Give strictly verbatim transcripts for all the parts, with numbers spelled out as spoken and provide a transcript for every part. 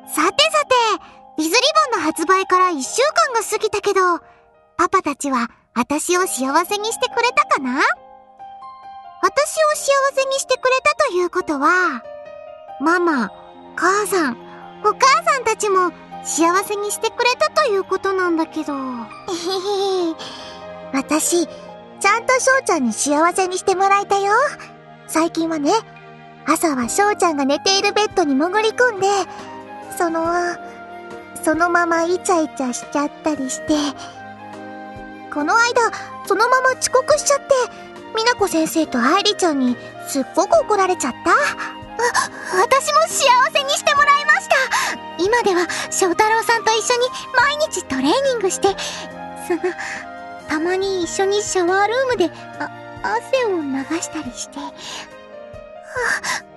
さてさて、ビズリボンの発売からいっしゅうかんが過ぎたけど、パパたちは私を幸せにしてくれたかな？私を幸せにしてくれたということは、ママ、母さん、お母さんたちも幸せにしてくれたということなんだけど。えへへ。私、ちゃんと翔ちゃんに幸せにしてもらえたよ。最近はね、朝は翔ちゃんが寝ているベッドに潜り込んで、その、そのままイチャイチャしちゃったりして、この間、そのまま遅刻しちゃって、みなこ先生と愛梨ちゃんにすっごく怒られちゃった。あ、私も幸せにしてもらいました。今では翔太郎さんと一緒に毎日トレーニングして、その、たまに一緒にシャワールームで、あ、汗を流したりして。は、恥ずかし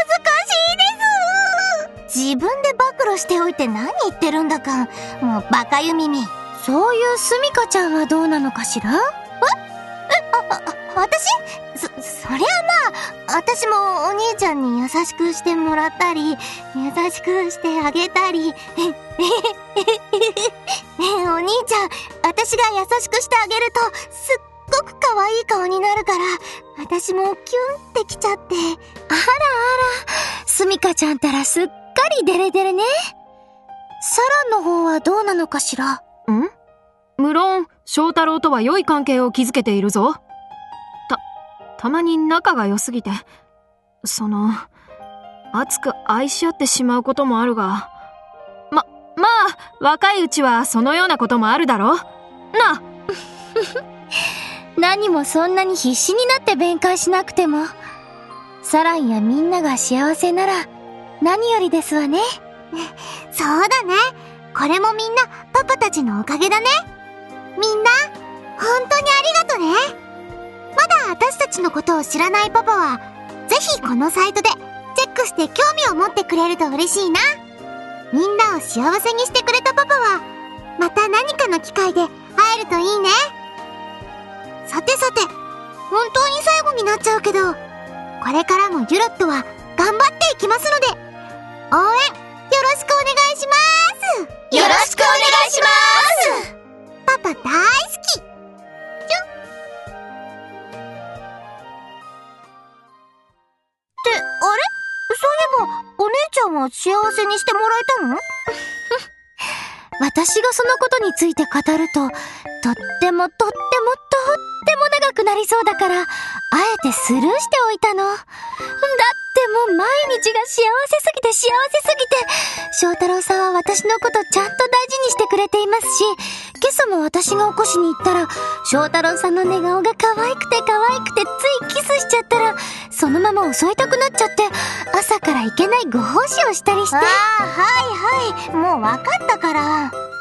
いです。自分で暴露しておいて何言ってるんだか。もうバカゆ耳。そういうすみかちゃんはどうなのかしら？え？え、あ、あ、私？そ、そりゃまあ、私もお兄ちゃんに優しくしてもらったり、優しくしてあげたり。ねえ、お兄ちゃん、私が優しくしてあげると、すっごく可愛い顔になるから、私もキュンってきちゃって。あらあら、すみかちゃんたらすっかりデレデレね。サラの方はどうなのかしら？ ん？無論、翔太郎とは良い関係を築けているぞ。た、たまに仲が良すぎて、その、熱く愛し合ってしまうこともあるが、ま、まあ、若いうちはそのようなこともあるだろ？な！ 何もそんなに必死になって弁解しなくても、サランやみんなが幸せなら何よりですわね。そうだね。これもみんなパパたちのおかげだね。みんな、本当にありがとね。まだ私たちのことを知らないパパは、ぜひこのサイトでチェックして興味を持ってくれると嬉しいな。みんなを幸せにしてくれたパパは、また何かの機会で会えるといいね。さてさて、本当に最後になっちゃうけど、これからもユロットは頑張っていきますので、応援よろしくお願いします。 よろしくお願いします。 パパ大好き。ちゅん。ってあれ？そういえばお姉ちゃんは幸せにしてもらえたの？私がそのことについて語ると、とってもとってもとっても長くなりそうだから、あえてスルーしておいたの。だってもう毎日が幸せすぎて幸せすぎて、翔太郎さんは私のことちゃんと大事にしてくれていますし、今朝も私が起こしに行ったら、翔太郎さんの寝顔が可愛くて可愛くてついキスしちゃったら、そのまま襲いたくなっちゃって、朝からいけないご奉仕をしたりして。ああ、はいはい、もうわかったから。